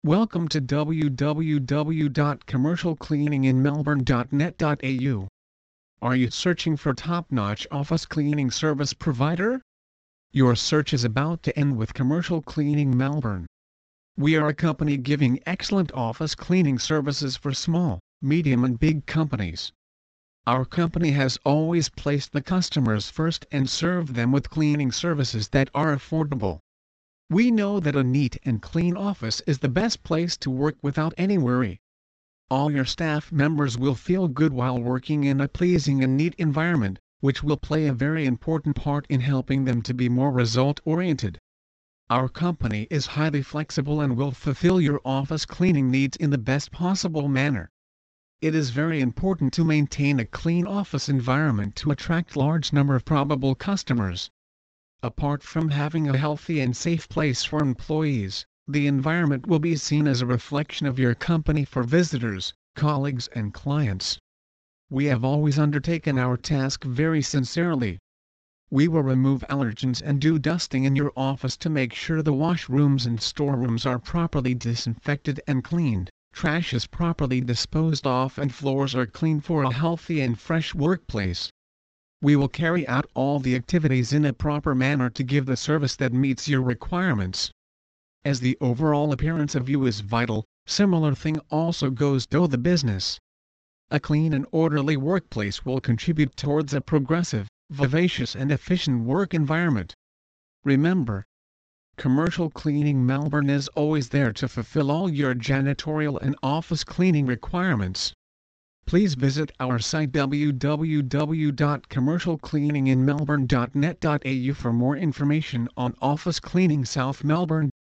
Welcome to www.commercialcleaninginmelbourne.net.au. Are you searching for top-notch office cleaning service provider? Your search is about to end with Commercial Cleaning Melbourne. We are a company giving excellent office cleaning services for small, medium and big companies. Our company has always placed the customers first and served them with cleaning services that are affordable. We know that a neat and clean office is the best place to work without any worry. All your staff members will feel good while working in a pleasing and neat environment, which will play a very important part in helping them to be more result-oriented. Our company is highly flexible and will fulfill your office cleaning needs in the best possible manner. It is very important to maintain a clean office environment to attract large number of probable customers. Apart from having a healthy and safe place for employees, the environment will be seen as a reflection of your company for visitors, colleagues and clients. We have always undertaken our task very sincerely. We will remove allergens and do dusting in your office to make sure the washrooms and storerooms are properly disinfected and cleaned, trash is properly disposed of and floors are clean for a healthy and fresh workplace. We will carry out all the activities in a proper manner to give the service that meets your requirements. As the overall appearance of you is vital, similar thing also goes to the business. A clean and orderly workplace will contribute towards a progressive, vivacious and efficient work environment. Remember, Commercial Cleaning Melbourne is always there to fulfill all your janitorial and office cleaning requirements. Please visit our site www.commercialcleaninginmelbourne.net.au for more information on office cleaning South Melbourne.